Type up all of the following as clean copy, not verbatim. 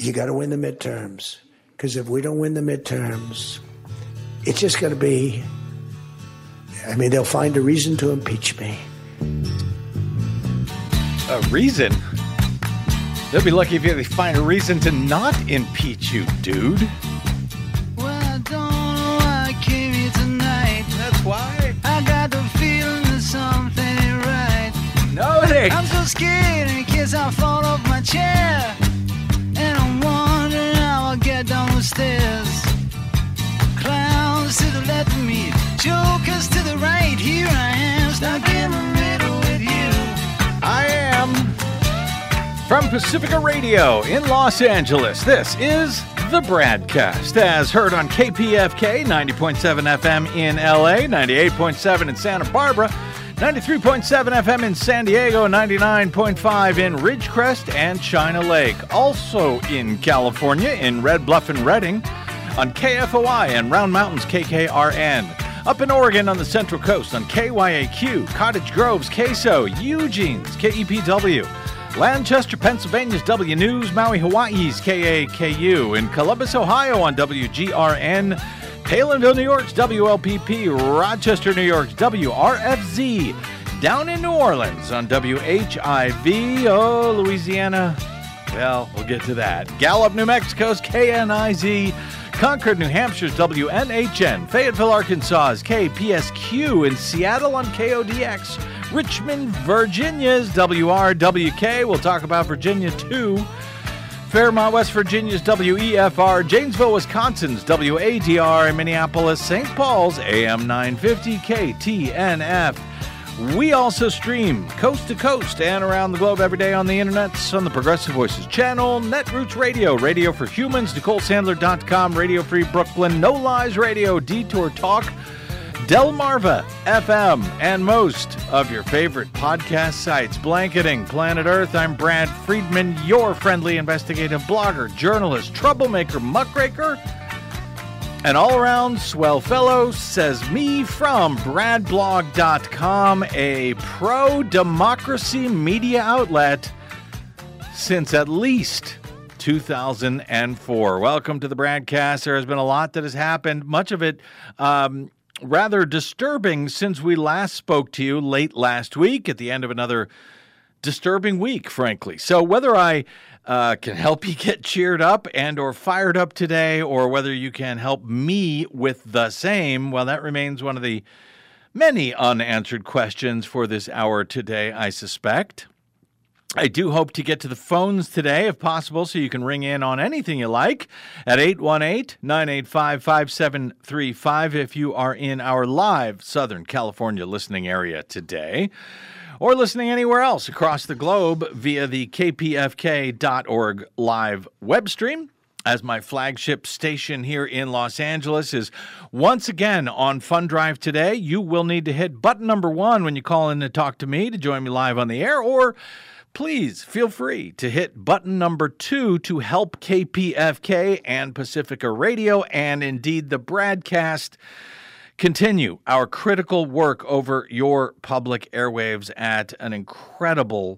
you got to win the midterms. Because if we don't win the midterms, it's just going to be, I mean, they'll find a reason to impeach me. A reason? They'll be lucky if they find a reason to not impeach you, dude. Well, I don't know why I came here tonight. That's why. I got the feeling that something ain't right. No, it ain't. I'm so scared in case I fall off my chair. And I'm wondering how I'll get down the stairs. Clowns to the left of me, jokers to the right. Here I am, stuck in the middle with you. I am from Pacifica Radio in Los Angeles. This is the Bradcast, as heard on KPFK 90.7 FM in LA, 98.7 in Santa Barbara, 93.7 FM in San Diego, 99.5 in Ridgecrest and China Lake. Also in California, in Red Bluff and Redding, on KFOI and Round Mountains KKRN. Up in Oregon on the Central Coast on KYAQ, Cottage Grove's KSO, Eugene's KEPW, Lancaster, Pennsylvania's W News, Maui, Hawaii's KAKU, in Columbus, Ohio on WGRN, Palinville, New York's WLPP, Rochester, New York's WRFZ, down in New Orleans on WHIV, Louisiana, well, we'll get to that. Gallup, New Mexico's KNIZ, Concord, New Hampshire's WNHN, Fayetteville, Arkansas's KPSQ, in Seattle on KODX, Richmond, Virginia's WRWK, we'll talk about Virginia too, Fairmont, West Virginia's WEFR, Janesville, Wisconsin's WADR, and Minneapolis, St. Paul's AM 950 KTNF. We also stream coast to coast and around the globe every day on the internet, on the Progressive Voices channel, Netroots Radio, Radio for Humans, NicoleSandler.com, Radio Free Brooklyn, No Lies Radio, Detour Talk, Delmarva FM, and most of your favorite podcast sites. Blanketing Planet Earth, I'm Brad Friedman, your friendly investigative blogger, journalist, troublemaker, muckraker, and all-around swell fellow, says me from bradblog.com, a pro-democracy media outlet since at least 2004. Welcome to the Bradcast. There has been a lot that has happened, much of it rather disturbing since we last spoke to you late last week at the end of another disturbing week, frankly. So whether I can help you get cheered up and or fired up today, or whether you can help me with the same, well, that remains one of the many unanswered questions for this hour today, I suspect. I do hope to get to the phones today, if possible, so you can ring in on anything you like at 818-985-5735 if you are in our live Southern California listening area today, or listening anywhere else across the globe via the kpfk.org live web stream, as my flagship station here in Los Angeles is once again on Fund Drive today. You will need to hit button number 1 when you call in to talk to me to join me live on the air, or please feel free to hit button number 2 to help KPFK and Pacifica Radio and indeed the Bradcast continue our critical work over your public airwaves at an incredibly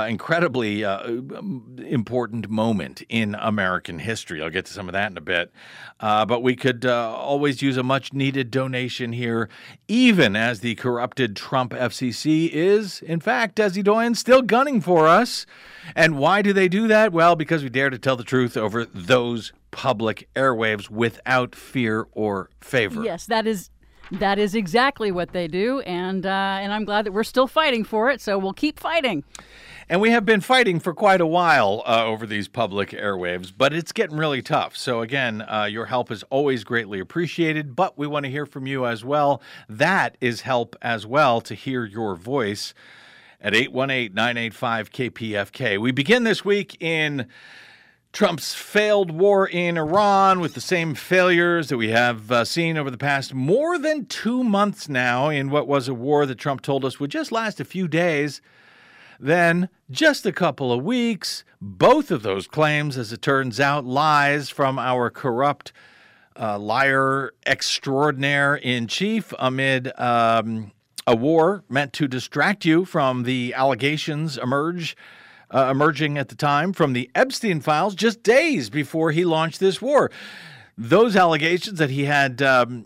important moment in American history. I'll get to some of that in a bit. But we could always use a much-needed donation here, even as the corrupted Trump FCC is, in fact, Desi Doyen, still gunning for us. And why do they do that? Well, because we dare to tell the truth over those public airwaves without fear or favor. Yes, that is exactly what they do, and I'm glad that we're still fighting for it, so we'll keep fighting. And we have been fighting for quite a while over these public airwaves, but it's getting really tough. So again, your help is always greatly appreciated, but we want to hear from you as well. That is help as well, to hear your voice at 818-985-KPFK. We begin this week in Trump's failed war in Iran, with the same failures that we have seen over the past more than 2 months now in what was a war that Trump told us would just last a few days, then just a couple of weeks. Both of those claims, as it turns out, lies from our corrupt liar extraordinaire in chief amid a war meant to distract you from the allegations emerge emerging at the time from the Epstein files just days before he launched this war. Those allegations that he had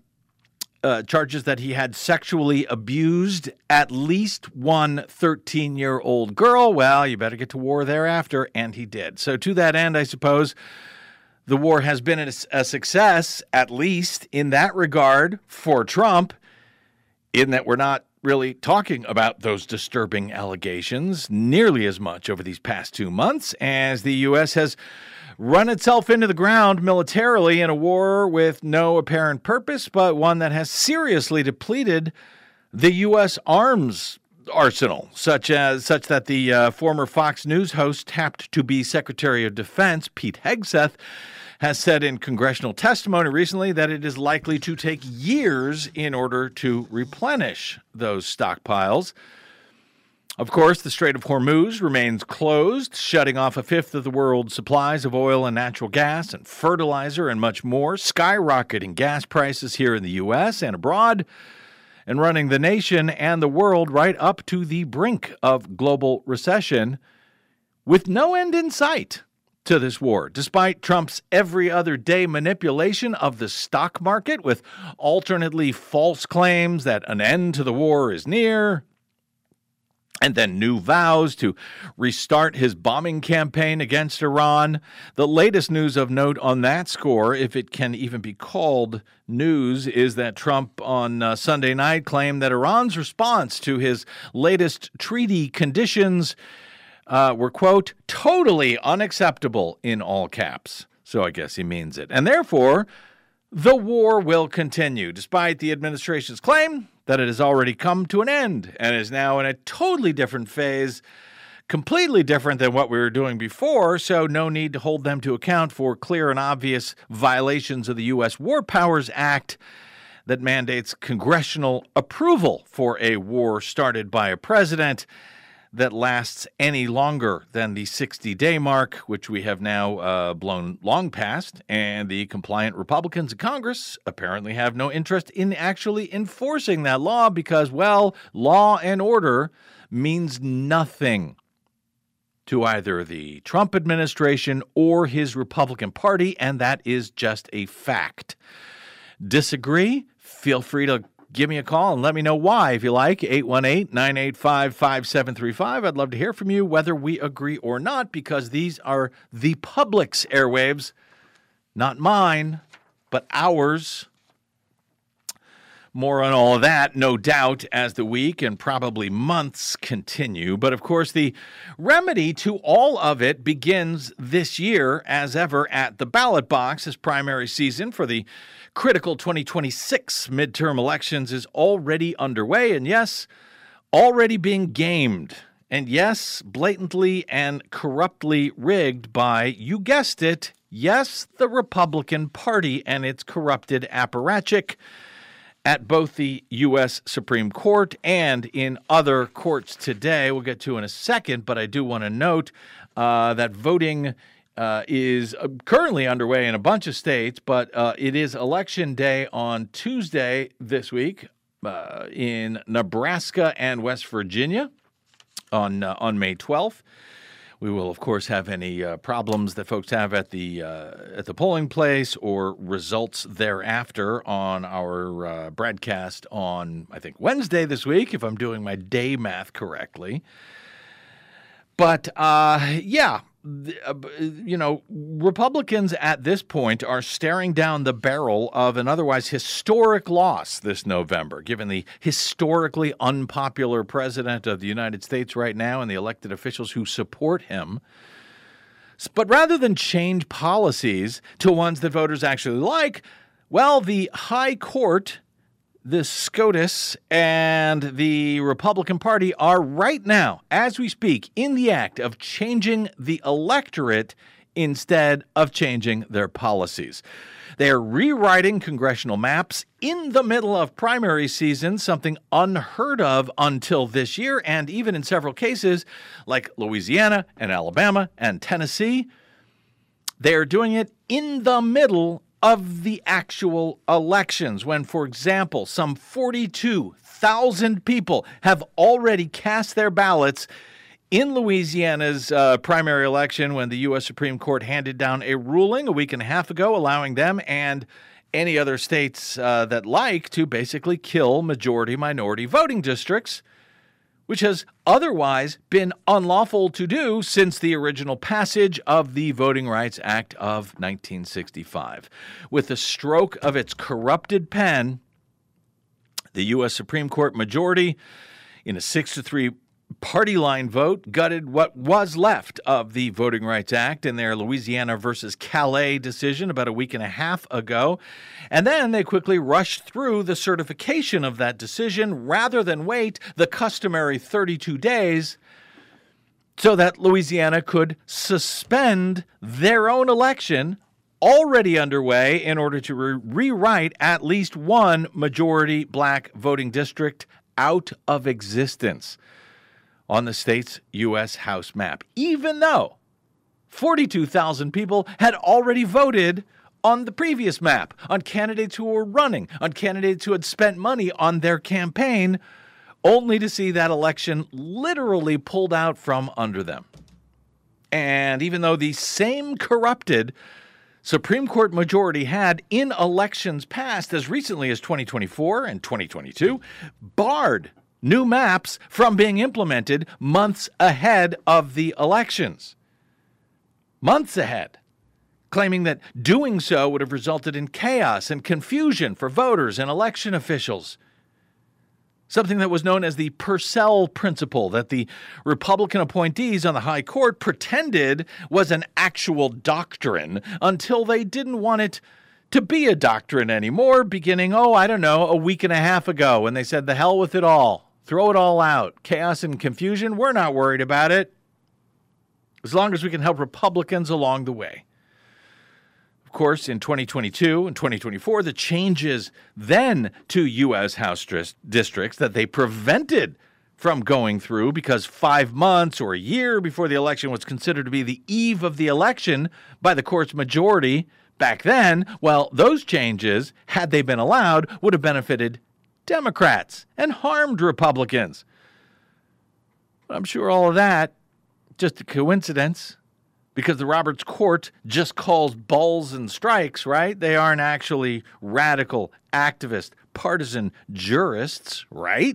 charges that he had sexually abused at least one 13-year-old girl. Well, you better get to war thereafter, and he did. So to that end, I suppose the war has been a success, at least in that regard, for Trump, in that we're not really talking about those disturbing allegations nearly as much over these past 2 months as the U.S. has run itself into the ground militarily in a war with no apparent purpose, but one that has seriously depleted the U.S. arms arsenal, such that the former Fox News host tapped to be Secretary of Defense, Pete Hegseth, has said in congressional testimony recently that it is likely to take years in order to replenish those stockpiles. Of course, the Strait of Hormuz remains closed, shutting off a fifth of the world's supplies of oil and natural gas and fertilizer and much more, skyrocketing gas prices here in the U.S. and abroad, and running the nation and the world right up to the brink of global recession with no end in sight to this war, despite Trump's every other day manipulation of the stock market with alternately false claims that an end to the war is near, and then new vows to restart his bombing campaign against Iran. The latest news of note on that score, if it can even be called news, is that Trump on Sunday night claimed that Iran's response to his latest treaty conditions were, quote, totally unacceptable in all caps. So I guess he means it. And therefore, the war will continue, despite the administration's claim that it has already come to an end and is now in a totally different phase, completely different than what we were doing before, so no need to hold them to account for clear and obvious violations of the U.S. War Powers Act that mandates congressional approval for a war started by a president that lasts any longer than the 60-day mark, which we have now blown long past, and the compliant Republicans in Congress apparently have no interest in actually enforcing that law because, well, law and order means nothing to either the Trump administration or his Republican Party, and that is just a fact. Disagree? Feel free to give me a call and let me know why, if you like, 818-985-5735. I'd love to hear from you, whether we agree or not, because these are the public's airwaves, not mine, but ours. More on all of that, no doubt, as the week and probably months continue. But, of course, the remedy to all of it begins this year, as ever, at the ballot box, as primary season for the critical 2026 midterm elections is already underway, and yes, already being gamed, and yes, blatantly and corruptly rigged by, you guessed it, yes, the Republican Party and its corrupted apparatchik at both the U.S. Supreme Court and in other courts today. We'll get to in a second, but I do want to note that voting is currently underway in a bunch of states, but it is Election Day on Tuesday this week in Nebraska and West Virginia on May 12th. We will, of course, have any problems that folks have at the polling place or results thereafter on our broadcast on, I think, Wednesday this week, if I'm doing my day math correctly. But, yeah. Republicans at this point are staring down the barrel of an otherwise historic loss this November, given the historically unpopular president of the United States right now and the elected officials who support him. But rather than change policies to ones that voters actually like, well, the High Court, the SCOTUS, and the Republican Party are right now, as we speak, in the act of changing the electorate instead of changing their policies. They are rewriting congressional maps in the middle of primary season, something unheard of until this year, and even in several cases, like Louisiana and Alabama and Tennessee, they are doing it in the middle of the actual elections, when, for example, some 42,000 people have already cast their ballots in Louisiana's primary election when the U.S. Supreme Court handed down a ruling a week and a half ago allowing them and any other states that like to basically kill majority-minority voting districts, which has otherwise been unlawful to do since the original passage of the Voting Rights Act of 1965. With the stroke of its corrupted pen, the U.S. Supreme Court majority, in a 6-3 party line vote, gutted what was left of the Voting Rights Act in their Louisiana versus Calais decision about a week and a half ago. And then they quickly rushed through the certification of that decision rather than wait the customary 32 days so that Louisiana could suspend their own election already underway in order to rewrite at least one majority black voting district out of existence on the state's U.S. House map, even though 42,000 people had already voted on the previous map, on candidates who were running, on candidates who had spent money on their campaign, only to see that election literally pulled out from under them. And even though the same corrupted Supreme Court majority had, in elections past as recently as 2024 and 2022, barred new maps from being implemented months ahead of the elections. Months ahead, claiming that doing so would have resulted in chaos and confusion for voters and election officials. Something that was known as the Purcell Principle, that the Republican appointees on the high court pretended was an actual doctrine until they didn't want it to be a doctrine anymore, beginning, a week and a half ago when they said, the hell with it all. Throw it all out. Chaos and confusion, we're not worried about it, as long as we can help Republicans along the way. Of course, in 2022 and 2024, the changes then to U.S. House districts that they prevented from going through because 5 months or a year before the election was considered to be the eve of the election by the court's majority back then, well, those changes, had they been allowed, would have benefited Democrats and harmed Republicans. I'm sure all of that just a coincidence because the Roberts Court just calls balls and strikes, right? They aren't actually radical, activist, partisan jurists, right?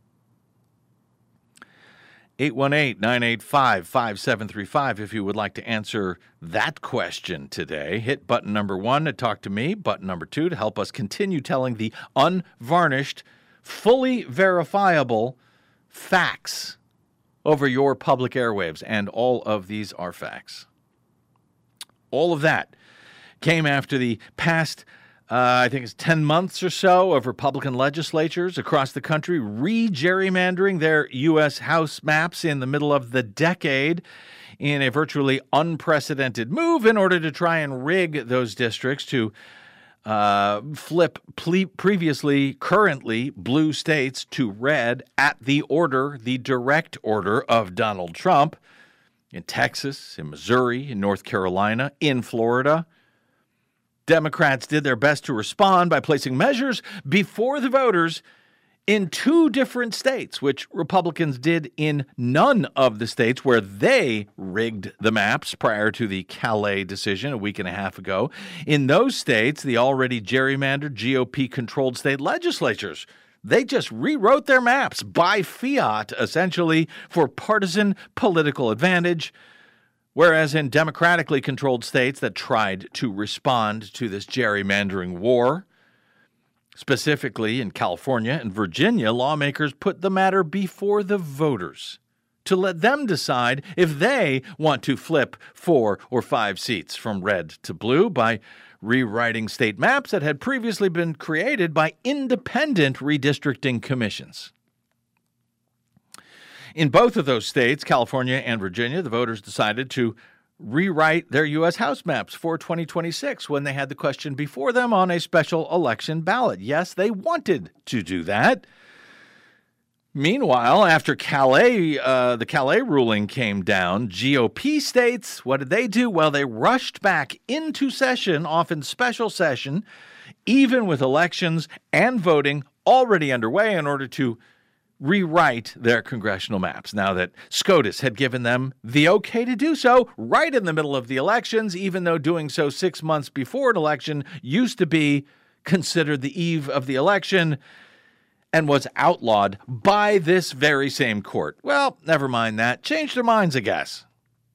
818-985-5735 if you would like to answer that question today. Hit button number 1 to talk to me, button number 2 to help us continue telling the unvarnished, fully verifiable facts over your public airwaves. And all of these are facts. All of that came after the past I think it's 10 months or so of Republican legislatures across the country re-gerrymandering their U.S. House maps in the middle of the decade in a virtually unprecedented move in order to try and rig those districts to flip currently blue states to red at the direct order of Donald Trump in Texas, in Missouri, in North Carolina, in Florida. Democrats did their best to respond by placing measures before the voters in 2 different states, which Republicans did in none of the states where they rigged the maps prior to the Calais decision a week and a half ago. In those states, the already gerrymandered GOP-controlled state legislatures, they just rewrote their maps by fiat, essentially, for partisan political advantage. Whereas in democratically controlled states that tried to respond to this gerrymandering war, specifically in California and Virginia, lawmakers put the matter before the voters to let them decide if they want to flip 4 or 5 seats from red to blue by rewriting state maps that had previously been created by independent redistricting commissions. In both of those states, California and Virginia, the voters decided to rewrite their U.S. House maps for 2026 when they had the question before them on a special election ballot. Yes, they wanted to do that. Meanwhile, after the Calais ruling came down, GOP states, what did they do? Well, they rushed back into session, often special session, even with elections and voting already underway in order to rewrite their congressional maps now that SCOTUS had given them the okay to do so right in the middle of the elections, even though doing so 6 months before an election used to be considered the eve of the election and was outlawed by this very same court. Well, never mind that. Changed their minds, I guess.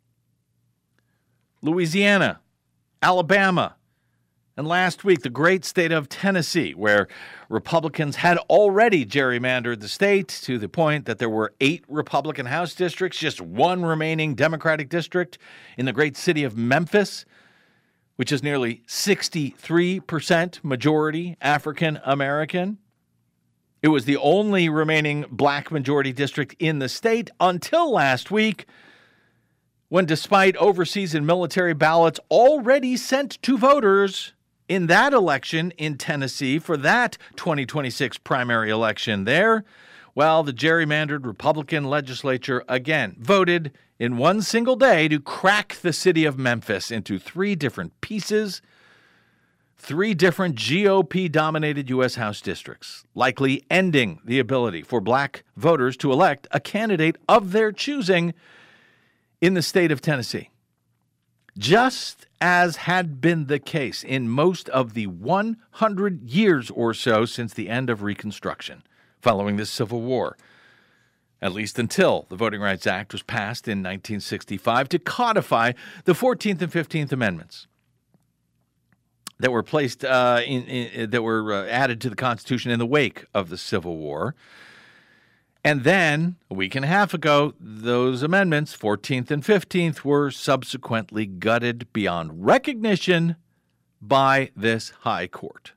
Louisiana, Alabama, and last week, the great state of Tennessee, where Republicans had already gerrymandered the state to the point that there were 8 Republican House districts, just 1 remaining Democratic district in the great city of Memphis, which is nearly 63% majority African American. It was the only remaining black majority district in the state until last week, when despite overseas and military ballots already sent to voters in that election in Tennessee for that 2026 primary election there, well, the gerrymandered Republican legislature again voted in one single day to crack the city of Memphis into 3 different pieces, 3 different GOP-dominated U.S. House districts, likely ending the ability for black voters to elect a candidate of their choosing in the state of Tennessee. Just as had been the case in most of the 100 years or so since the end of Reconstruction, following the Civil War, at least until the Voting Rights Act was passed in 1965 to codify the 14th and 15th Amendments that were placed added to the Constitution in the wake of the Civil War. And then, a week and a half ago, those amendments, 14th and 15th, were subsequently gutted beyond recognition by this high court.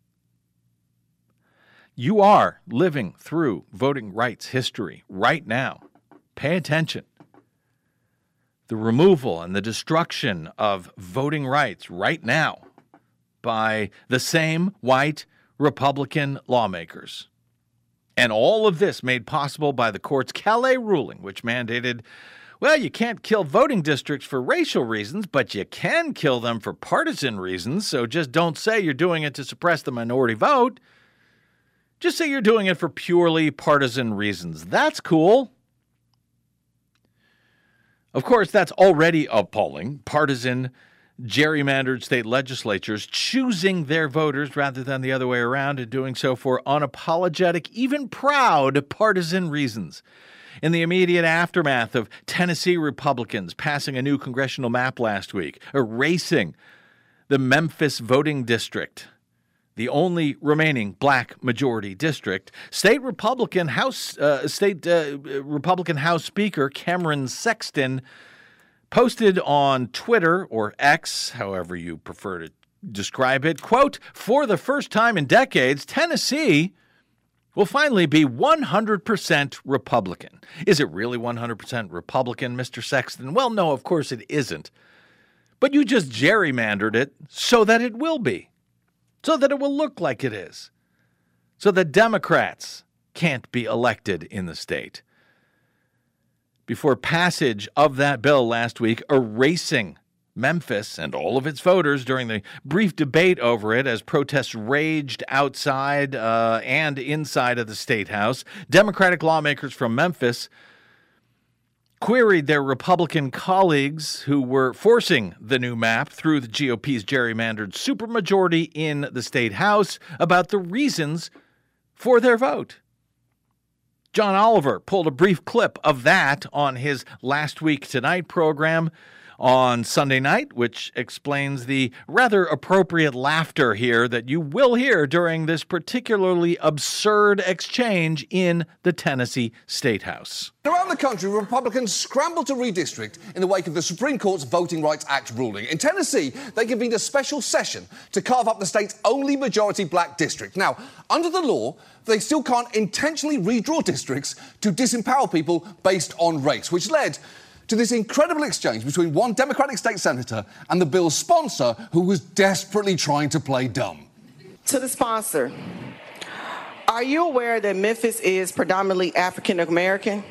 You are living through voting rights history right now. Pay attention. The removal and the destruction of voting rights right now by the same white Republican lawmakers. And all of this made possible by the court's Calais ruling, which mandated, well, you can't kill voting districts for racial reasons, but you can kill them for partisan reasons, so just don't say you're doing it to suppress the minority vote. Just say you're doing it for purely partisan reasons. That's cool. Of course, that's already appalling. Partisan, gerrymandered state legislatures choosing their voters rather than the other way around and doing so for unapologetic, even proud partisan reasons. In the immediate aftermath of Tennessee Republicans passing a new congressional map last week, erasing the Memphis voting district, the only remaining black majority district, State Republican House Speaker Cameron Sexton posted on Twitter, or X, however you prefer to describe it, quote, "For the first time in decades, Tennessee will finally be 100% Republican." Is it really 100% Republican, Mr. Sexton? Well, no, of course it isn't. But you just gerrymandered it so that it will be, so that it will look like it is, so that Democrats can't be elected in the state. Before passage of that bill last week, erasing Memphis and all of its voters during the brief debate over it as protests raged outside and inside of the State House, Democratic lawmakers from Memphis queried their Republican colleagues who were forcing the new map through the GOP's gerrymandered supermajority in the State House about the reasons for their vote. John Oliver pulled a brief clip of that on his Last Week Tonight program on Sunday night, which explains the rather appropriate laughter here that you will hear during this particularly absurd exchange in the Tennessee State House. Around the country, Republicans scrambled to redistrict in the wake of the Supreme Court's Voting Rights Act ruling. In Tennessee, they convened a special session to carve up the state's only majority black district. Now, under the law, they still can't intentionally redraw districts to disempower people based on race, which led to this incredible exchange between one Democratic state senator and the bill's sponsor, who was desperately trying to play dumb. To the sponsor, are you aware that Memphis is predominantly African American?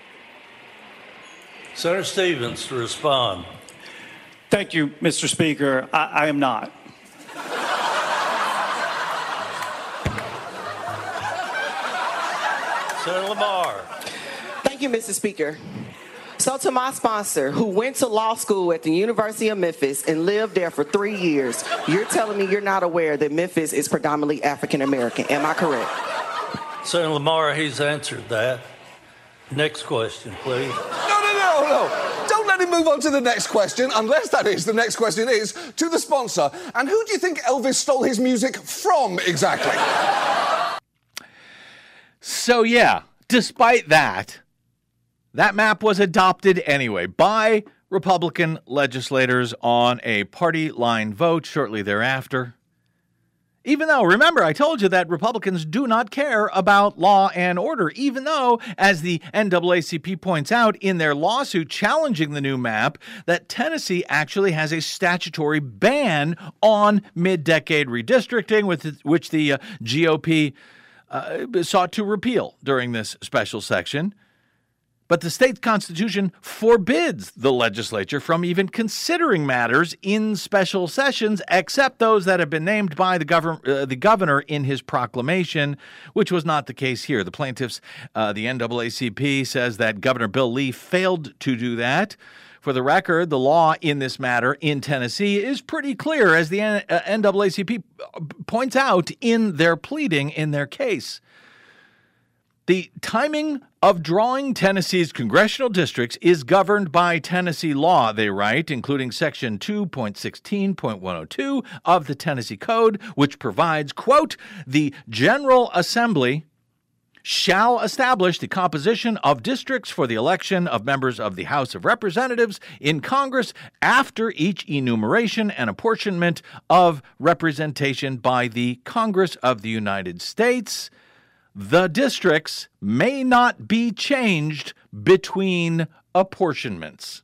Senator Stevens to respond. Thank you, Mr. Speaker. I am not. Senator Lamar. Thank you, Mr. Speaker. So to my sponsor, who went to law school at the University of Memphis and lived there for 3 years, you're telling me you're not aware that Memphis is predominantly African American. Am I correct? Senator Lamar, he's answered that. Next question, please. No. Don't let him move on to the next question, unless that is, the next question is to the sponsor. And who do you think Elvis stole his music from exactly? So, yeah, despite that map was adopted anyway by Republican legislators on a party line vote shortly thereafter. Even though, remember, I told you that Republicans do not care about law and order, even though, as the NAACP points out in their lawsuit challenging the new map, that Tennessee actually has a statutory ban on mid-decade redistricting, which the GOP sought to repeal during this special section. But the state's constitution forbids the legislature from even considering matters in special sessions, except those that have been named by the governor in his proclamation, which was not the case here. The plaintiffs, the NAACP, says that Governor Bill Lee failed to do that. For the record, the law in this matter in Tennessee is pretty clear, as the NAACP points out in their pleading in their case. The timing of drawing Tennessee's congressional districts is governed by Tennessee law, they write, including Section 2.16.102 of the Tennessee Code, which provides, quote, the General Assembly shall establish the composition of districts for the election of members of the House of Representatives in Congress after each enumeration and apportionment of representation by the Congress of the United States. The districts may not be changed between apportionments.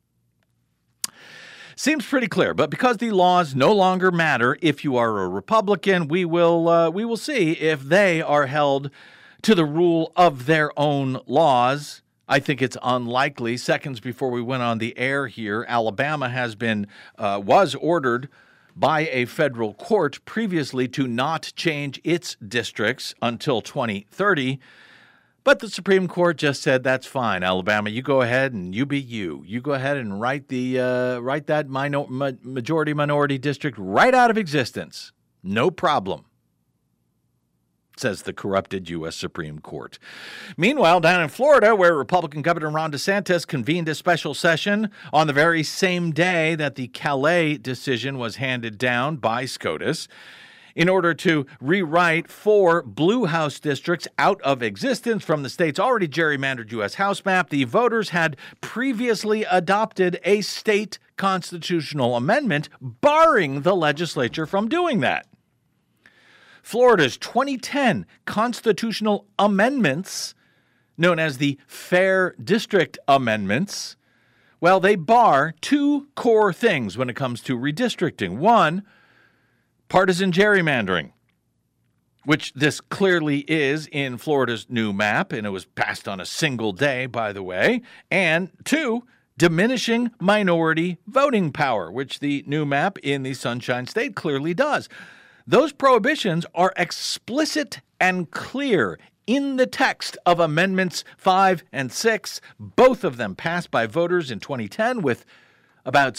Seems pretty clear, but because the laws no longer matter if you are a Republican, we will see if they are held to the rule of their own laws. I think it's unlikely. Seconds before we went on the air here, Alabama was ordered by a federal court previously to not change its districts until 2030. But the Supreme Court just said, that's fine, Alabama, you go ahead and you be you. You go ahead and write that majority-minority district right out of existence. No problem, says the corrupted U.S. Supreme Court. Meanwhile, down in Florida, where Republican Governor Ron DeSantis convened a special session on the very same day that the Calais decision was handed down by SCOTUS, in order to rewrite 4 Blue House districts out of existence from the state's already gerrymandered U.S. House map, the voters had previously adopted a state constitutional amendment barring the legislature from doing that. Florida's 2010 constitutional amendments, known as the Fair District Amendments, well, they bar 2 core things when it comes to redistricting. 1, partisan gerrymandering, which this clearly is in Florida's new map, and it was passed on a single day, by the way. And 2, diminishing minority voting power, which the new map in the Sunshine State clearly does. Those prohibitions are explicit and clear in the text of Amendments 5 and 6, both of them passed by voters in 2010 with about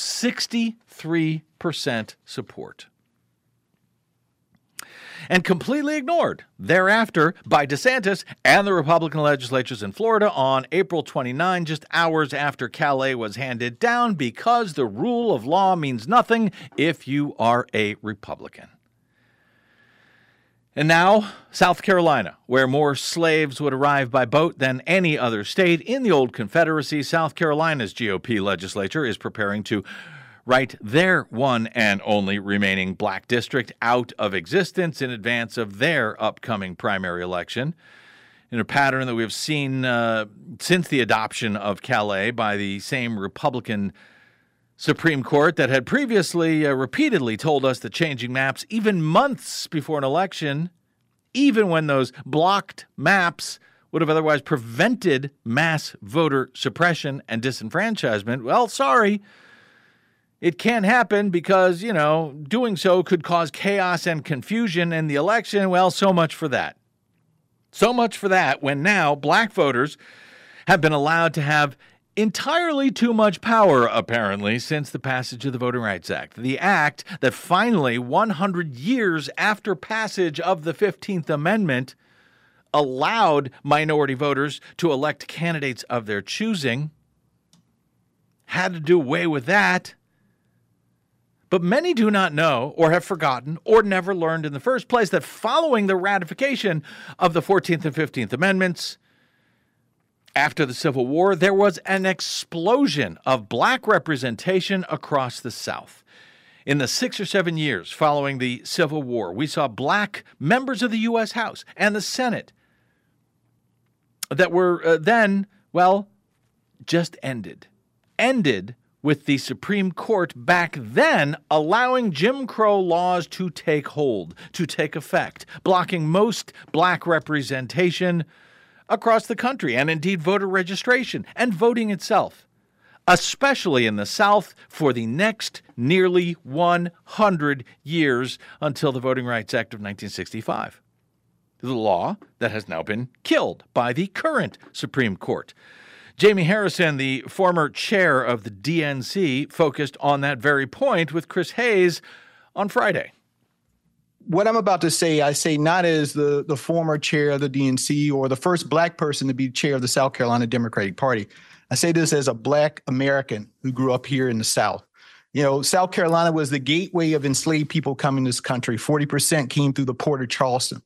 63% support. And completely ignored thereafter by DeSantis and the Republican legislatures in Florida on April 29, just hours after Calais was handed down, because the rule of law means nothing if you are a Republican. And now, South Carolina, where more slaves would arrive by boat than any other state in the old Confederacy. South Carolina's GOP legislature is preparing to write their one and only remaining black district out of existence in advance of their upcoming primary election, in a pattern that we have seen since the adoption of Calais by the same Republican Supreme Court that had previously repeatedly told us that changing maps even months before an election, even when those blocked maps would have otherwise prevented mass voter suppression and disenfranchisement. Well, sorry, it can't happen because, doing so could cause chaos and confusion in the election. Well, so much for that. So much for that, when now black voters have been allowed to have entirely too much power, apparently, since the passage of the Voting Rights Act. The act that finally, 100 years after passage of the 15th Amendment, allowed minority voters to elect candidates of their choosing, had to do away with that. But many do not know, or have forgotten, or never learned in the first place, that following the ratification of the 14th and 15th Amendments, after the Civil War, there was an explosion of black representation across the South. In the 6 or 7 years following the Civil War, we saw black members of the U.S. House and the Senate that were then, well, just ended. Ended with the Supreme Court back then allowing Jim Crow laws to take hold, to take effect, blocking most black representation across the country, and indeed voter registration and voting itself, especially in the South for the next nearly 100 years until the Voting Rights Act of 1965. The law that has now been killed by the current Supreme Court. Jamie Harrison, the former chair of the DNC, focused on that very point with Chris Hayes on Friday. What I'm about to say, I say not as the former chair of the DNC or the first black person to be chair of the South Carolina Democratic Party. I say this as a black American who grew up here in the South. You know, South Carolina was the gateway of enslaved people coming to this country. 40% came through the port of Charleston.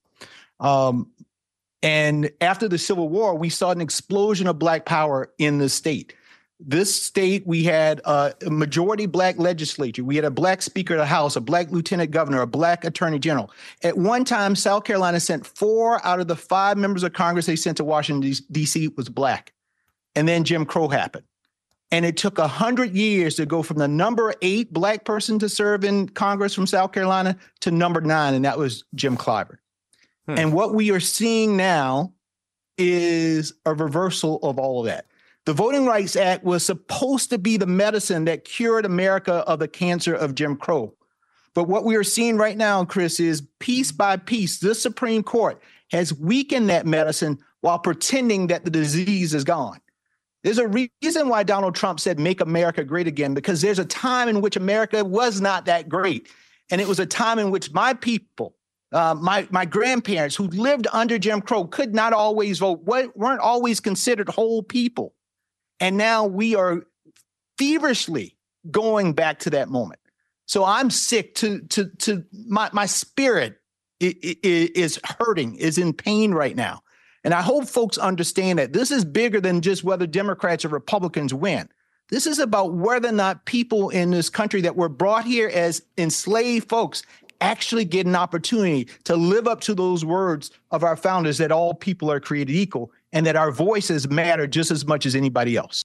And after the Civil War, we saw an explosion of black power in the state. This state, we had a majority black legislature. We had a black speaker of the House, a black lieutenant governor, a black attorney general. At one time, South Carolina sent 4 out of the 5 members of Congress they sent to Washington, D.C. was black. And then Jim Crow happened. And it took 100 years to go from the number 8 black person to serve in Congress from South Carolina to number 9, and that was Jim Clyburn. And what we are seeing now is a reversal of all of that. The Voting Rights Act was supposed to be the medicine that cured America of the cancer of Jim Crow. But what we are seeing right now, Chris, is piece by piece, the Supreme Court has weakened that medicine while pretending that the disease is gone. There's a reason why Donald Trump said, make America great again, because there's a time in which America was not that great. And it was a time in which my people, my grandparents who lived under Jim Crow could not always vote, weren't always considered whole people. And now we are feverishly going back to that moment. So I'm sick to my spirit is hurting, is in pain right now. And I hope folks understand that this is bigger than just whether Democrats or Republicans win. This is about whether or not people in this country that were brought here as enslaved folks actually get an opportunity to live up to those words of our founders that all people are created equal and that our voices matter just as much as anybody else.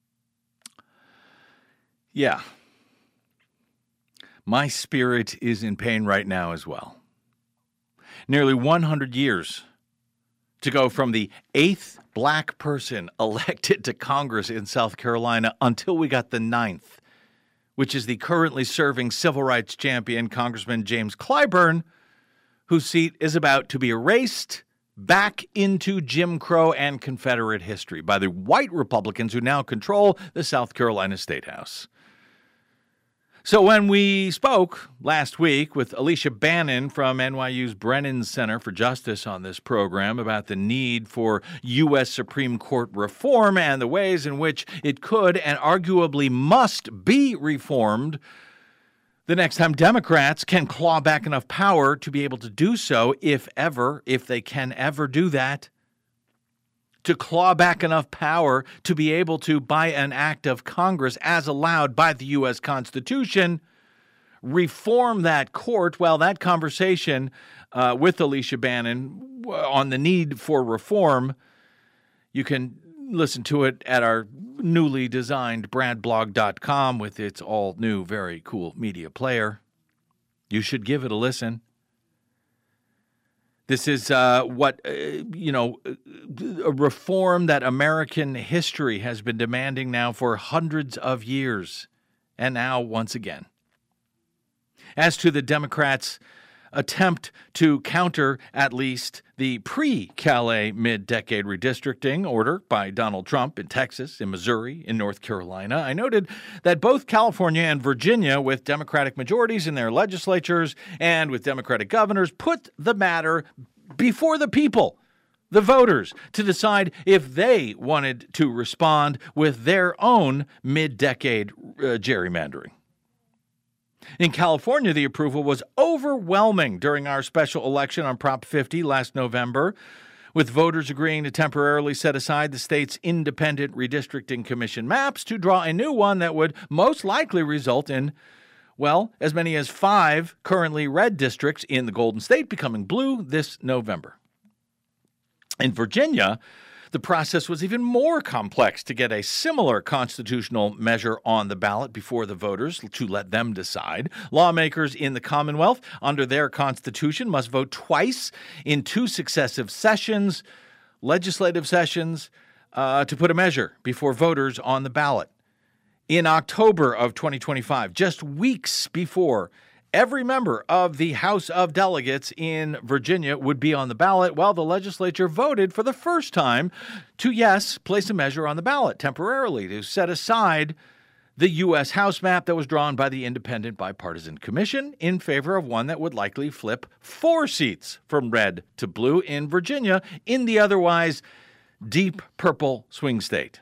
Yeah. My spirit is in pain right now as well. Nearly 100 years to go from the 8th black person elected to Congress in South Carolina until we got the 9th, which is the currently serving civil rights champion, Congressman James Clyburn, whose seat is about to be erased back into Jim Crow and Confederate history by the white Republicans who now control the South Carolina State House. So when we spoke last week with Alicia Bannon from NYU's Brennan Center for Justice on this program about the need for U.S. Supreme Court reform and the ways in which it could and arguably must be reformed, the next time Democrats can claw back enough power to be able to do so, if they can ever do that, to claw back enough power to be able to, by an act of Congress as allowed by the U.S. Constitution, reform that court. Well, that conversation with Alicia Bannon on the need for reform, you can listen to it at our newly designed bradblog.com with its all-new, very cool media player. You should give it a listen. This is a reform that American history has been demanding now for hundreds of years, and now once again. As to the Democrats' attempt to counter at least the pre-Calais mid-decade redistricting order by Donald Trump in Texas, in Missouri, in North Carolina. I noted that both California and Virginia, with Democratic majorities in their legislatures and with Democratic governors, put the matter before the people, the voters, to decide if they wanted to respond with their own mid-decade gerrymandering. In California, the approval was overwhelming during our special election on Prop 50 last November, with voters agreeing to temporarily set aside the state's independent redistricting commission maps to draw a new one that would most likely result in, well, as many as 5 currently red districts in the Golden State becoming blue this November. In Virginia, the process was even more complex to get a similar constitutional measure on the ballot before the voters to let them decide. Lawmakers in the Commonwealth, under their constitution, must vote twice in 2 successive sessions, legislative sessions, to put a measure before voters on the ballot. In October of 2025, just weeks before every member of the House of Delegates in Virginia would be on the ballot, while the legislature voted for the first time to, yes, place a measure on the ballot temporarily to set aside the U.S. House map that was drawn by the Independent Bipartisan Commission in favor of one that would likely flip 4 seats from red to blue in Virginia in the otherwise deep purple swing state.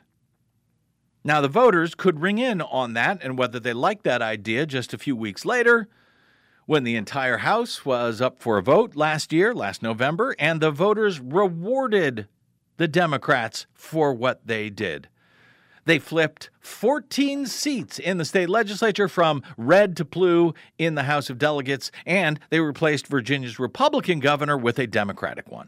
Now, the voters could ring in on that, and whether they liked that idea just a few weeks later, when the entire House was up for a vote last November, and the voters rewarded the Democrats for what they did. They flipped 14 seats in the state legislature from red to blue in the House of Delegates, and they replaced Virginia's Republican governor with a Democratic one.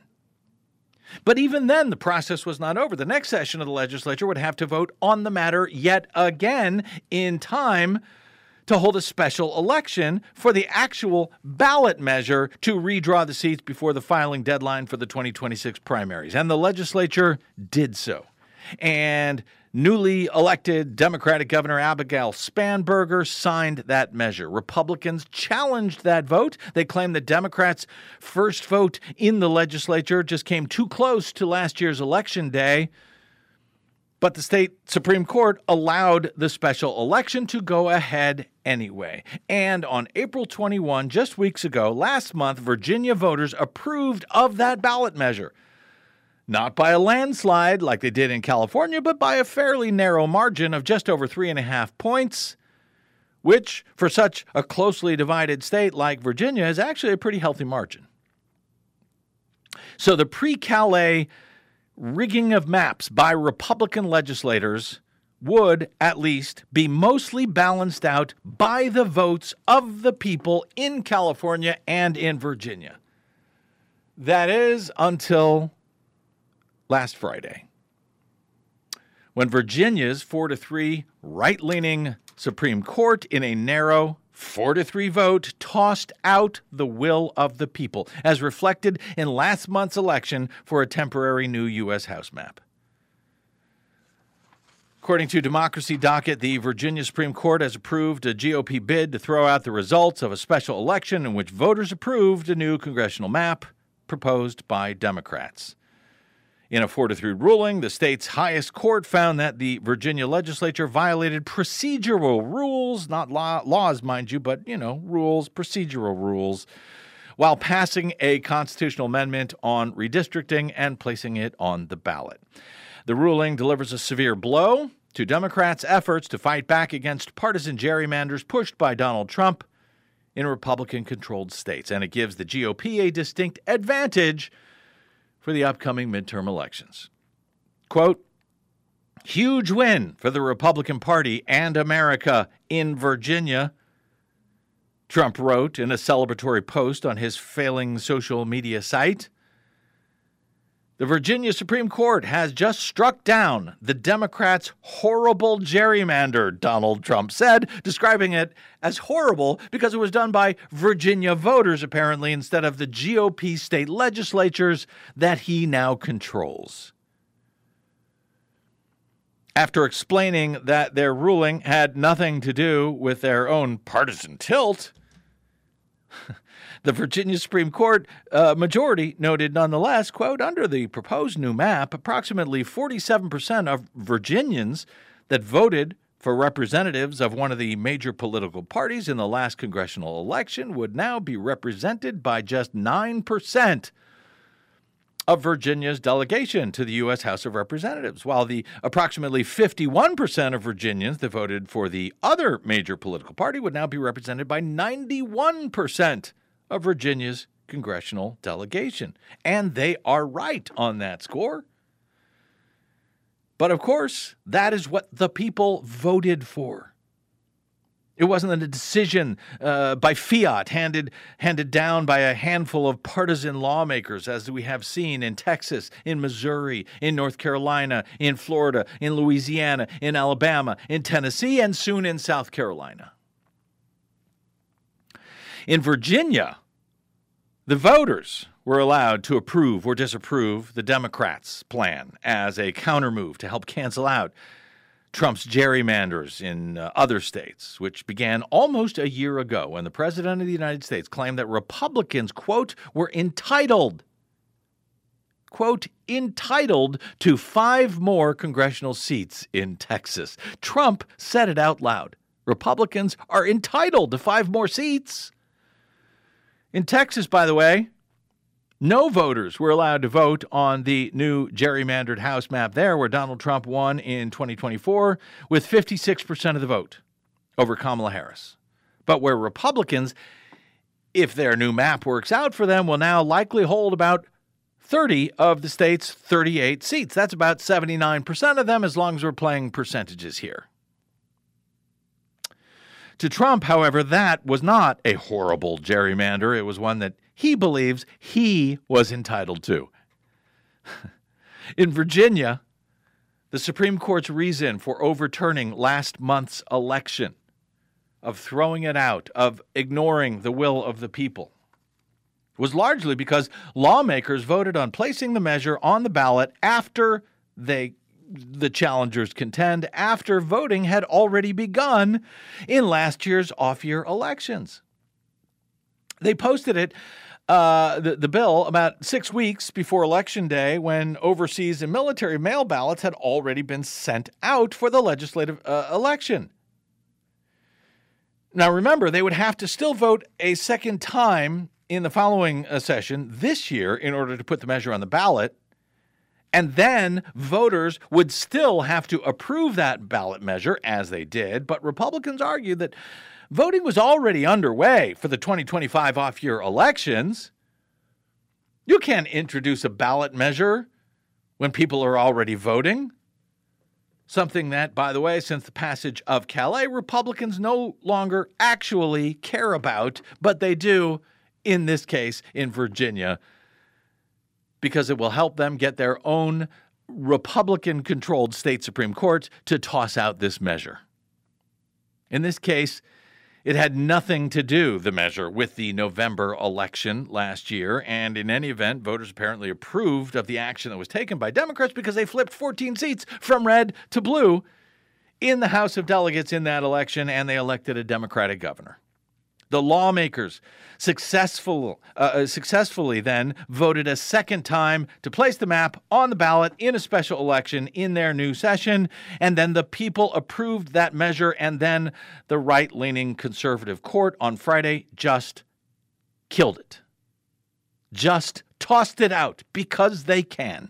But even then, the process was not over. The next session of the legislature would have to vote on the matter yet again in time to hold a special election for the actual ballot measure to redraw the seats before the filing deadline for the 2026 primaries. And the legislature did so. And newly elected Democratic Governor Abigail Spanberger signed that measure. Republicans challenged that vote. They claimed that Democrats' first vote in the legislature just came too close to last year's election day. But the state Supreme Court allowed the special election to go ahead anyway. And on April 21, just weeks ago, last month, Virginia voters approved of that ballot measure. Not by a landslide like they did in California, but by a fairly narrow margin of just over 3.5 points, which, for such a closely divided state like Virginia, is actually a pretty healthy margin. So the pre-Calais rigging of maps by Republican legislators would, at least, be mostly balanced out by the votes of the people in California and in Virginia. That is until last Friday, when Virginia's 4-3 right-leaning Supreme Court, in a narrow 4-3 vote, tossed out the will of the people, as reflected in last month's election for a temporary new U.S. House map. According to Democracy Docket, the Virginia Supreme Court has approved a GOP bid to throw out the results of a special election in which voters approved a new congressional map proposed by Democrats. In a 4-3 ruling, the state's highest court found that the Virginia legislature violated procedural rules, not laws, mind you, but, rules, procedural rules, while passing a constitutional amendment on redistricting and placing it on the ballot. The ruling delivers a severe blow to Democrats' efforts to fight back against partisan gerrymanders pushed by Donald Trump in Republican-controlled states, and it gives the GOP a distinct advantage for the upcoming midterm elections. Quote, "Huge win for the Republican Party and America in Virginia," Trump wrote in a celebratory post on his failing social media site. "The Virginia Supreme Court has just struck down the Democrats' horrible gerrymander," Donald Trump said, describing it as horrible because it was done by Virginia voters, apparently, instead of the GOP state legislatures that he now controls. After explaining that their ruling had nothing to do with their own partisan tilt, The Virginia Supreme Court majority noted nonetheless, quote, under the proposed new map, approximately 47% of Virginians that voted for representatives of one of the major political parties in the last congressional election would now be represented by just 9% of Virginia's delegation to the U.S. House of Representatives, while the approximately 51% of Virginians that voted for the other major political party would now be represented by 91% of Virginia's congressional delegation. And they are right on that score. But of course, that is what the people voted for. It wasn't a decision by fiat handed down by a handful of partisan lawmakers, as we have seen in Texas, in Missouri, in North Carolina, in Florida, in Louisiana, in Alabama, in Tennessee, and soon in South Carolina. In Virginia, the voters were allowed to approve or disapprove the Democrats' plan as a countermove to help cancel out Trump's gerrymanders in other states, which began almost a year ago when the President of the United States claimed that Republicans, quote, were entitled, quote, entitled to 5 more congressional seats in Texas. Trump said it out loud. Republicans are entitled to 5 more seats. In Texas, by the way, no voters were allowed to vote on the new gerrymandered House map there, where Donald Trump won in 2024 with 56% of the vote over Kamala Harris. But where Republicans, if their new map works out for them, will now likely hold about 30 of the state's 38 seats. That's about 79% of them, as long as we're playing percentages here. To Trump, however, that was not a horrible gerrymander. It was one that he believes he was entitled to. In Virginia, the Supreme Court's reason for overturning last month's election, of throwing it out, of ignoring the will of the people, was largely because lawmakers voted on placing the measure on the ballot after the challengers contend, after voting had already begun in last year's off-year elections. They posted it, the bill, about 6 weeks before Election Day, when overseas and military mail ballots had already been sent out for the legislative election. Now remember, they would have to still vote a second time in the following session this year in order to put the measure on the ballot. And then voters would still have to approve that ballot measure, as they did. But Republicans argued that voting was already underway for the 2025 off-year elections. You can't introduce a ballot measure when people are already voting. Something that, by the way, since the passage of Calais, Republicans no longer actually care about, but they do, in this case, in Virginia, because it will help them get their own Republican-controlled state Supreme Court to toss out this measure. In this case, it had nothing to do, the measure, with the November election last year, and in any event, voters apparently approved of the action that was taken by Democrats because they flipped 14 seats from red to blue in the House of Delegates in that election, and they elected a Democratic governor. The lawmakers successfully then voted a second time to place the map on the ballot in a special election in their new session, and then the people approved that measure, and then the right-leaning conservative court on Friday just killed it. Just tossed it out because they can.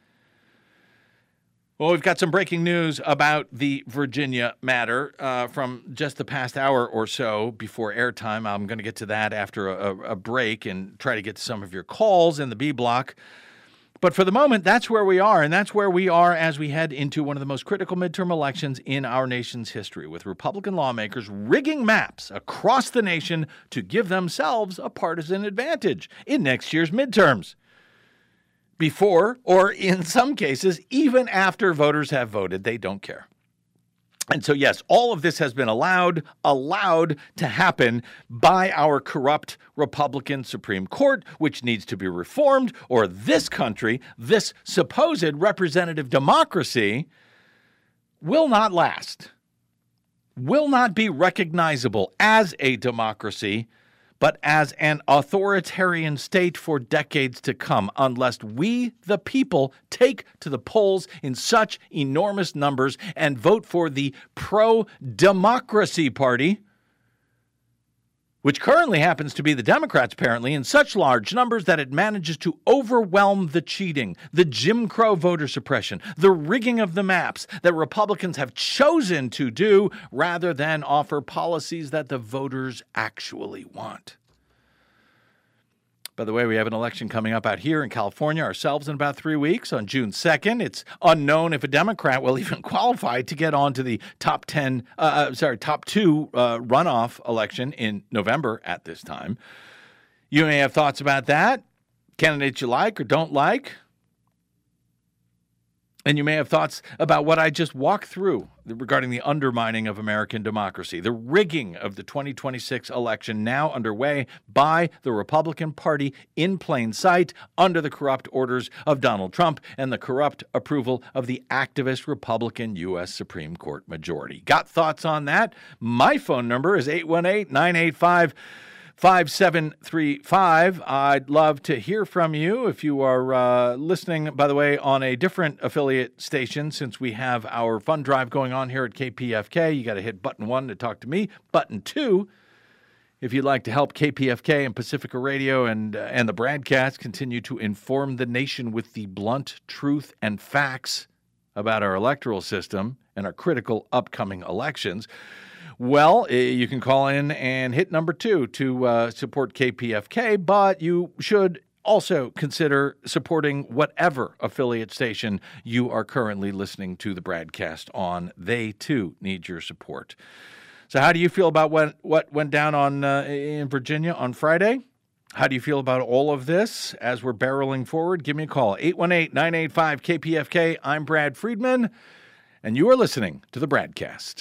Well, we've got some breaking news about the Virginia matter from just the past hour or so before airtime. I'm going to get to that after a break and try to get to some of your calls in the B block. But for the moment, that's where we are, and that's where we are as we head into one of the most critical midterm elections in our nation's history, with Republican lawmakers rigging maps across the nation to give themselves a partisan advantage in next year's midterms. Before, or in some cases, even after voters have voted, they don't care. And so, yes, all of this has been allowed to happen by our corrupt Republican Supreme Court, which needs to be reformed, or this country, this supposed representative democracy, will not last, will not be recognizable as a democracy but as an authoritarian state for decades to come, unless we, the people, take to the polls in such enormous numbers and vote for the pro-democracy party, which currently happens to be the Democrats, apparently, in such large numbers that it manages to overwhelm the cheating, the Jim Crow voter suppression, the rigging of the maps that Republicans have chosen to do rather than offer policies that the voters actually want. By the way, we have an election coming up out here in California ourselves in about 3 weeks on June 2nd. It's unknown if a Democrat will even qualify to get on to the top two runoff election in November at this time. You may have thoughts about that, candidates you like or don't like. And you may have thoughts about what I just walked through regarding the undermining of American democracy, the rigging of the 2026 election now underway by the Republican Party in plain sight under the corrupt orders of Donald Trump and the corrupt approval of the activist Republican U.S. Supreme Court majority. Got thoughts on that? My phone number is 818-985-5735. I'd love to hear from you if you are listening, by the way, on a different affiliate station. Since we have our fund drive going on here at KPFK, you got to hit button 1 to talk to me. Button 2, if you'd like to help KPFK and Pacifica Radio and the broadcast continue to inform the nation with the blunt truth and facts about our electoral system and our critical upcoming elections. Well, you can call in and hit number 2 to support KPFK, but you should also consider supporting whatever affiliate station you are currently listening to the broadcast on. They, too, need your support. So how do you feel about what went down in Virginia on Friday? How do you feel about all of this as we're barreling forward? Give me a call, 818-985-KPFK. I'm Brad Friedman, and you are listening to the broadcast.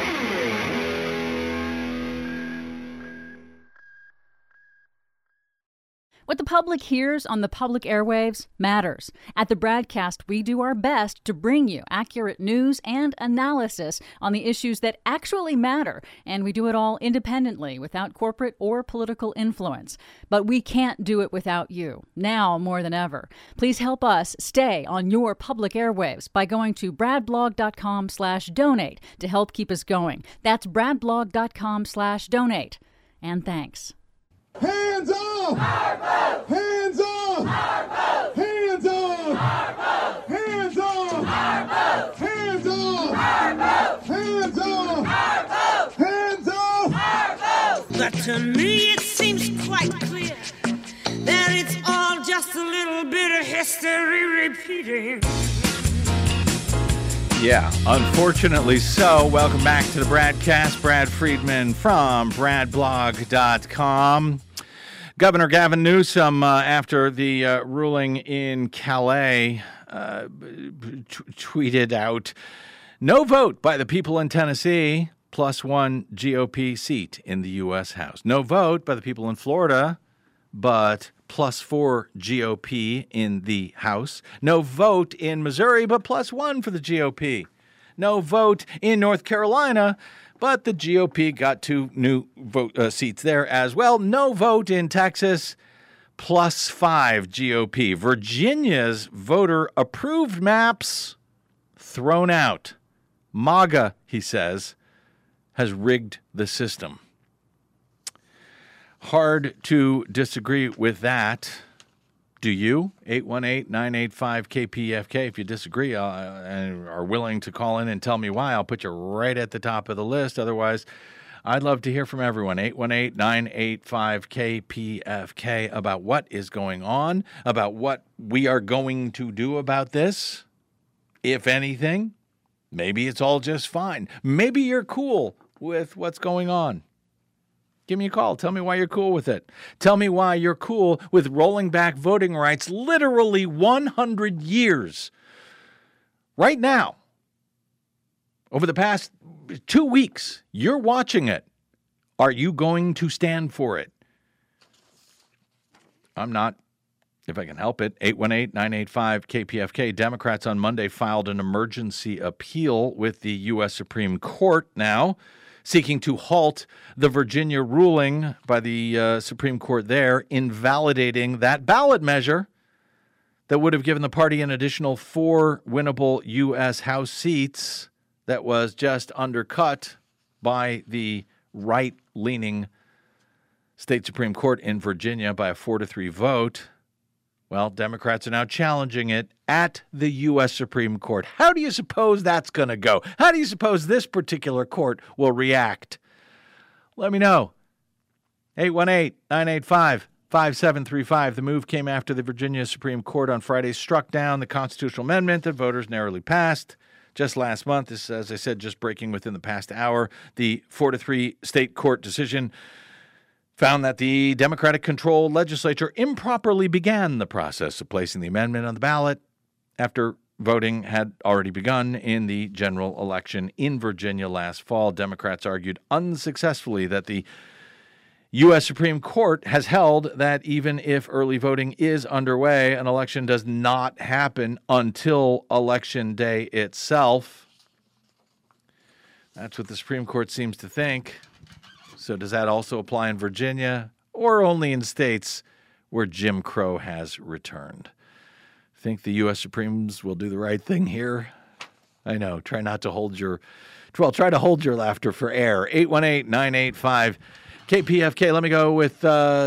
What the public hears on the public airwaves matters. At the broadcast, we do our best to bring you accurate news and analysis on the issues that actually matter, and we do it all independently, without corporate or political influence. But we can't do it without you, now more than ever. Please help us stay on your public airwaves by going to bradblog.com/donate to help keep us going. That's bradblog.com/donate. And thanks. Hands off! Hands off! Hands off! Hands off! Hands off! Hands off! Hands off! But to me it seems quite clear that it's all just a little bit of history repeating. Yeah, unfortunately so. Welcome back to the broadcast. Brad Friedman from bradblog.com. Governor Gavin Newsom, after the ruling in Calais, tweeted out, "No vote by the people in Tennessee, +1 GOP seat in the U.S. House. No vote by the people in Florida, but +4 GOP in the House. No vote in Missouri, but +1 for the GOP. No vote in North Carolina, but the GOP got 2 new seats there as well. No vote in Texas, +5 GOP. Virginia's voter-approved maps thrown out. MAGA, he says, has rigged the system." Hard to disagree with that. Do you? 818-985-KPFK. If you disagree and are willing to call in and tell me why, I'll put you right at the top of the list. Otherwise, I'd love to hear from everyone. 818-985-KPFK about what is going on, about what we are going to do about this, if anything. Maybe it's all just fine. Maybe you're cool with what's going on. Give me a call. Tell me why you're cool with it. Tell me why you're cool with rolling back voting rights literally 100 years. Right now, over the past 2 weeks, you're watching it. Are you going to stand for it? I'm not, if I can help it. 818-985-KPFK. Democrats on Monday filed an emergency appeal with the U.S. Supreme Court now, seeking to halt the Virginia ruling by the Supreme Court there, invalidating that ballot measure that would have given the party an additional 4 winnable U.S. House seats that was just undercut by the right-leaning state Supreme Court in Virginia by a 4-3 vote. Well, Democrats are now challenging it at the U.S. Supreme Court. How do you suppose that's going to go? How do you suppose this particular court will react? Let me know. 818-985-5735. The move came after the Virginia Supreme Court on Friday struck down the constitutional amendment that voters narrowly passed just last month. This, as I said, just breaking within the past hour. The 4-3 state court decision found that the Democratic-controlled legislature improperly began the process of placing the amendment on the ballot after voting had already begun in the general election in Virginia last fall. Democrats argued unsuccessfully that the U.S. Supreme Court has held that even if early voting is underway, an election does not happen until Election Day itself. That's what the Supreme Court seems to think. So does that also apply in Virginia or only in states where Jim Crow has returned? Think the U.S. Supremes will do the right thing here? I know. Try to hold your laughter for air. 818-985-KPFK. Let me go with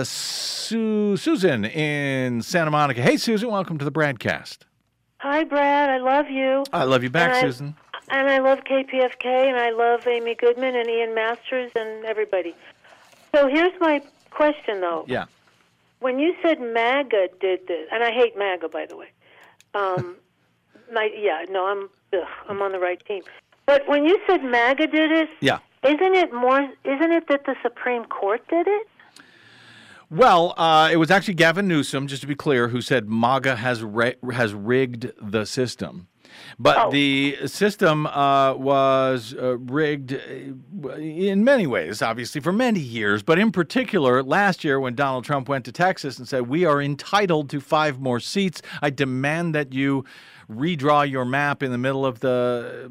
Susan in Santa Monica. Hey, Susan, welcome to the Bradcast. Hi, Brad. I love you. I love you back, Susan. And I love KPFK, and I love Amy Goodman and Ian Masters and everybody. So here's my question, though. Yeah. When you said MAGA did this, and I hate MAGA, by the way. I'm on the right team. But when you said MAGA did it, yeah, isn't it that the Supreme Court did it? Well, it was actually Gavin Newsom, just to be clear, who said MAGA has rigged the system. But the system was rigged in many ways, obviously, for many years. But in particular, last year when Donald Trump went to Texas and said, we are entitled to 5 more seats, I demand that you redraw your map in the middle of the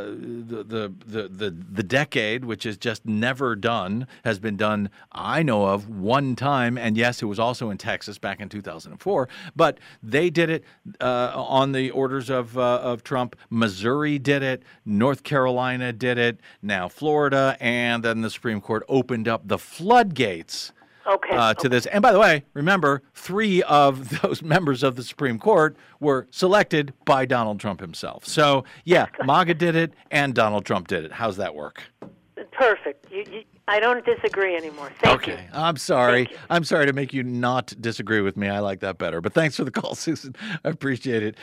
decade, which is just never done, has been done, I know of, one time. And yes, it was also in Texas back in 2004. But they did it on the orders of Trump. Missouri did it. North Carolina did it. Now Florida. And then the Supreme Court opened up the floodgates to this. And by the way, remember, 3 of those members of the Supreme Court were selected by Donald Trump himself. So, yeah, MAGA did it and Donald Trump did it. How's that work? Perfect. I don't disagree anymore. Thank you. I'm sorry. I'm sorry to make you not disagree with me. I like that better. But thanks for the call, Susan. I appreciate it.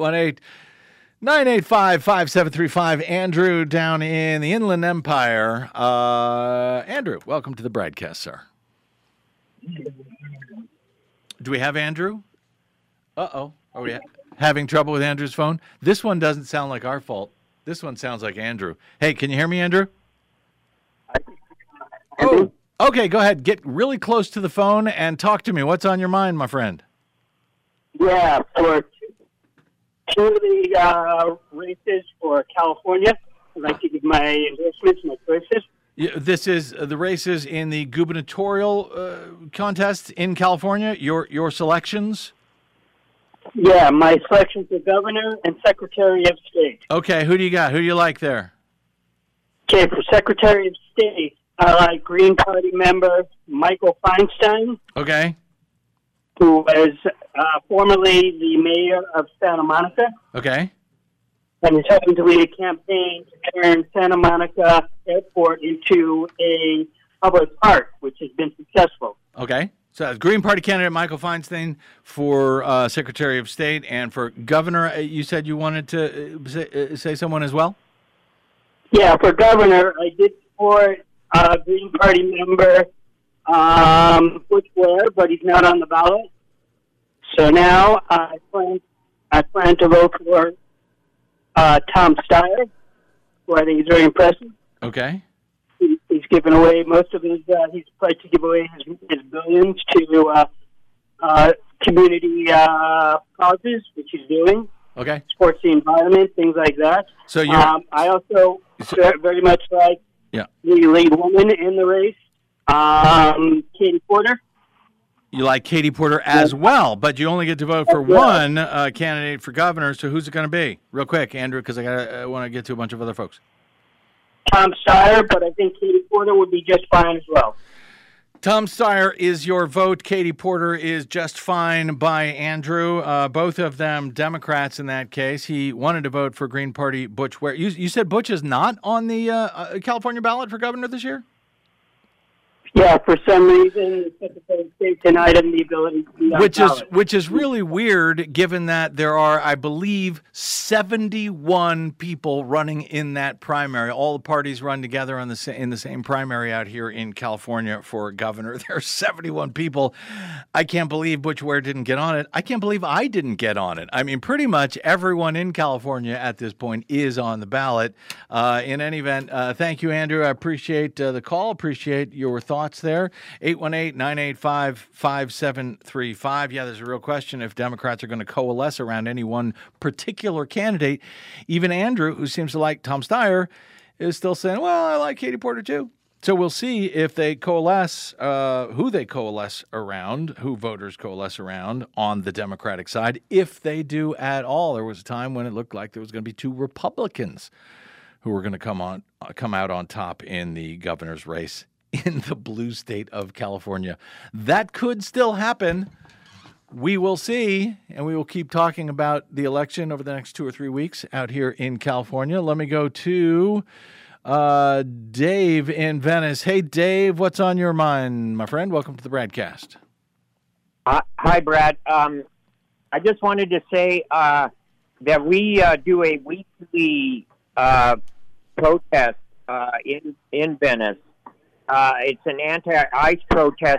818-985-5735. Andrew down in the Inland Empire. Andrew, welcome to the Bradcast, sir. Do we have Andrew? Uh-oh. Are we having trouble with Andrew's phone? This one doesn't sound like our fault. This one sounds like Andrew. Hey, can you hear me, Andrew? Oh, okay, go ahead. Get really close to the phone and talk to me. What's on your mind, my friend? Yeah, for two of the races for California, I'd like to give my endorsements, my choices. This is the races in the gubernatorial contest in California, your selections? Yeah, my selections for governor and secretary of state. Okay, who do you got? Who do you like there? Okay, for secretary of state, I like Green Party member Michael Feinstein. Okay. Who was formerly the mayor of Santa Monica. Okay. And is helping to lead a campaign to turn Santa Monica Airport into a public park, which has been successful. Okay. So Green Party candidate Michael Feinstein for Secretary of State, and for governor, you said you wanted to say someone as well? Yeah, for governor, I did support Green Party member Butch Blair, but he's not on the ballot. So now I plan to vote for Tom Steyer, who I think is very impressive. Okay. He's given away most of his, he's pledged to give away his billions to community causes, which he's doing. Okay. Sports the environment, things like that. So you're... I also very much like Yeah. the lead woman in the race, Katie Porter. You like Katie Porter as well, but you only get to vote for one candidate for governor. So who's it going to be? Real quick, Andrew, because I want to get to a bunch of other folks. Tom Steyer, but I think Katie Porter would be just fine as well. Tom Steyer is your vote. Katie Porter is just fine by Andrew. Both of them Democrats in that case. He wanted to vote for Green Party Butch Ware. You said Butch is not on the California ballot for governor this year? Yeah, for some reason, the Secretary of State denied him the ability to be on ballot. Which is really weird, given that there are, I believe, 71 people running in that primary. All the parties run together in the same primary out here in California for governor. There are 71 people. I can't believe Butch Ware didn't get on it. I can't believe I didn't get on it. I mean, pretty much everyone in California at this point is on the ballot. In any event, thank you, Andrew. I appreciate the call. Appreciate your thoughts there. 818-985-5735. Yeah, there's a real question if Democrats are going to coalesce around any one particular candidate. Even Andrew, who seems to like Tom Steyer, is still saying, well, I like Katie Porter too. So we'll see if they coalesce, who they coalesce around, who voters coalesce around on the Democratic side, if they do at all. There was a time when it looked like there was going to be two Republicans who were going to come out on top in the governor's race in the blue state of California. That could still happen. We will see, and we will keep talking about the election over the next 2 or 3 weeks out here in California. Let me go to Dave in Venice. Hey, Dave, what's on your mind, my friend? Welcome to the Bradcast. Hi, Brad. I just wanted to say that we do a weekly protest in Venice. It's an anti-ICE protest.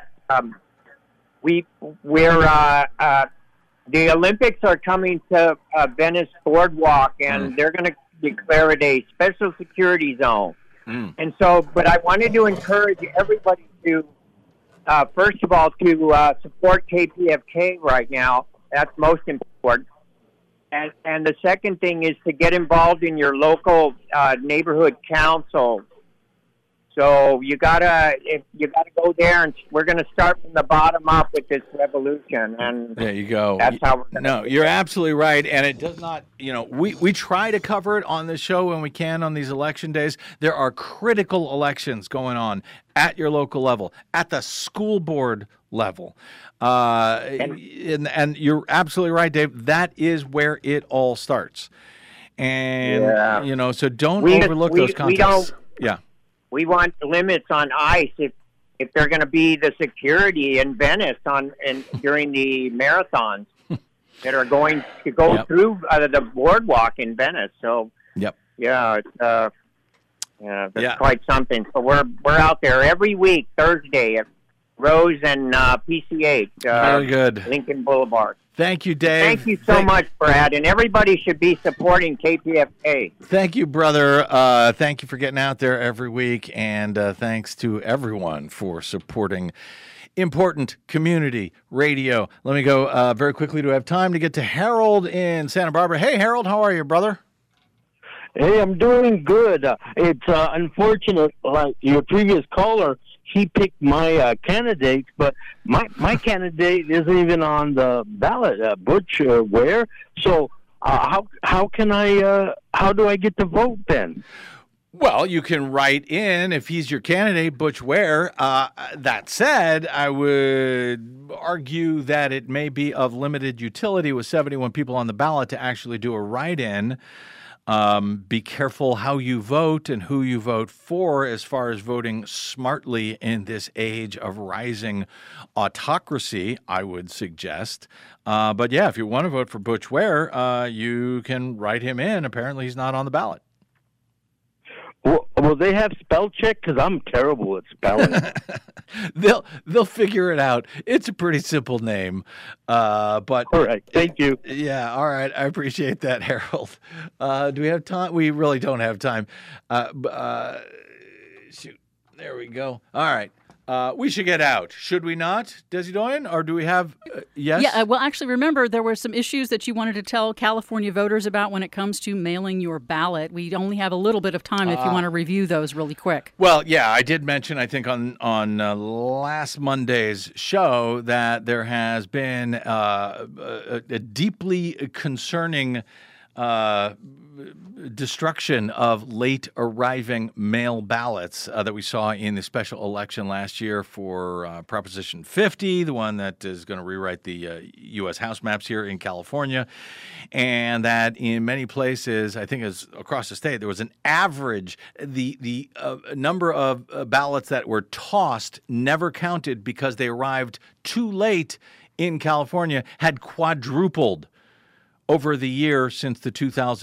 The Olympics are coming to Venice Boardwalk, and they're going to declare it a special security zone. And so, but I wanted to encourage everybody to, first of all, to support KPFK right now. That's most important. And the second thing is to get involved in your local neighborhood council. So you gotta go there, and we're gonna start from the bottom up with this revolution. And there you go. That's how we're gonna. No, you're absolutely right, and it does not. We try to cover it on the show when we can on these election days. There are critical elections going on at your local level, at the school board level, and you're absolutely right, Dave. That is where it all starts, and so don't overlook those contests. We want limits on ICE if they're going to be the security in Venice during the marathons that are going to go through the boardwalk in Venice. So it's quite something. So we're out there every week Thursday at Rose and PCH. Very good. Lincoln Boulevard. Thank you, Dave. Thank you so much, Brad. And everybody should be supporting KPFK. Thank you, brother. Thank you for getting out there every week. And thanks to everyone for supporting important community radio. Let me go very quickly to have time to get to Harold in Santa Barbara. Hey, Harold, how are you, brother? Hey, I'm doing good. It's unfortunate, like your previous caller, he picked my candidate, but my candidate isn't even on the ballot, Butch Ware. So how do I get to vote then? Well, you can write in if he's your candidate, Butch Ware. That said, I would argue that it may be of limited utility with 71 people on the ballot to actually do a write-in. Be careful how you vote and who you vote for as far as voting smartly in this age of rising autocracy, I would suggest. But yeah, if you want to vote for Butch Ware, you can write him in. Apparently he's not on the ballot. Will they have spell check? Because I'm terrible at spelling. They'll figure it out. It's a pretty simple name. But all right, thank you. Yeah, all right. I appreciate that, Harold. Do we have time? We really don't have time. Shoot. There we go. All right. We should get out, should we not, Desi Doyen? Or do we have, yes? Yeah, well, actually, remember, there were some issues that you wanted to tell California voters about when it comes to mailing your ballot. We only have a little bit of time if you want to review those really quick. Well, yeah, I did mention, I think, on last Monday's show that there has been a deeply concerning destruction of late arriving mail ballots that we saw in the special election last year for Proposition 50, the one that is going to rewrite the U.S. House maps here in California, and that in many places, I think as across the state, there was an average, the number of ballots that were tossed, never counted because they arrived too late in California, had quadrupled over the year since the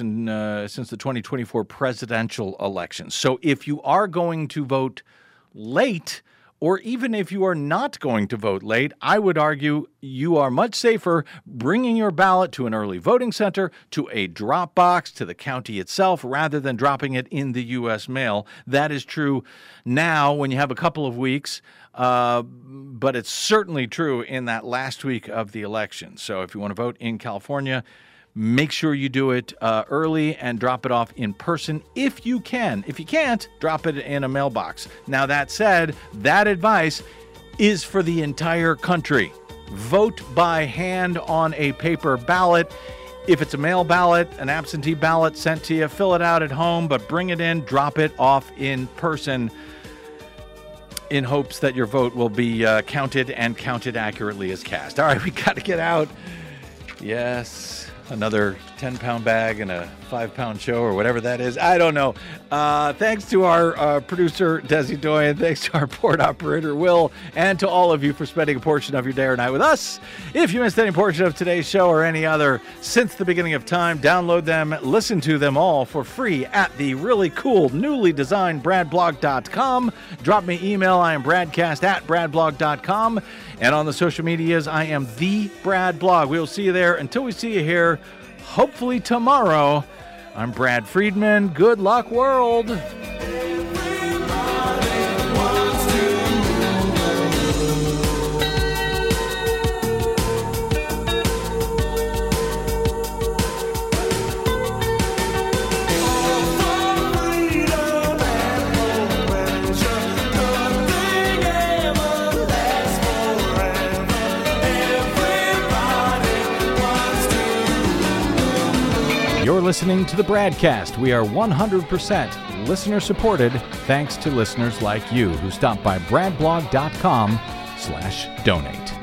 2024 presidential election. So if you are going to vote late, or even if you are not going to vote late, I would argue you are much safer bringing your ballot to an early voting center, to a drop box, to the county itself, rather than dropping it in the U.S. mail. That is true now when you have a couple of weeks, but it's certainly true in that last week of the election. So if you want to vote in California, make sure you do it early and drop it off in person if you can. If you can't, drop it in a mailbox. Now, that said, that advice is for the entire country. Vote by hand on a paper ballot. If it's a mail ballot, an absentee ballot sent to you, fill it out at home, but bring it in, drop it off in person in hopes that your vote will be counted and counted accurately as cast. All right, we got to get out. Yes. Another 10-pound bag and a 5-pound show or whatever that is. I don't know. Thanks to our producer, Desi Doyen. Thanks to our board operator, Will. And to all of you for spending a portion of your day or night with us. If you missed any portion of today's show or any other since the beginning of time, download them, listen to them all for free at the really cool, newly designed bradblog.com. Drop me email. I am bradcast@bradblog.com. And on the social medias, I am the Brad Blog. We will see you there. Until we see you here, hopefully tomorrow, I'm Brad Friedman. Good luck, world. You're listening to the Bradcast. We are 100% listener-supported thanks to listeners like you who stop by bradblog.com/donate.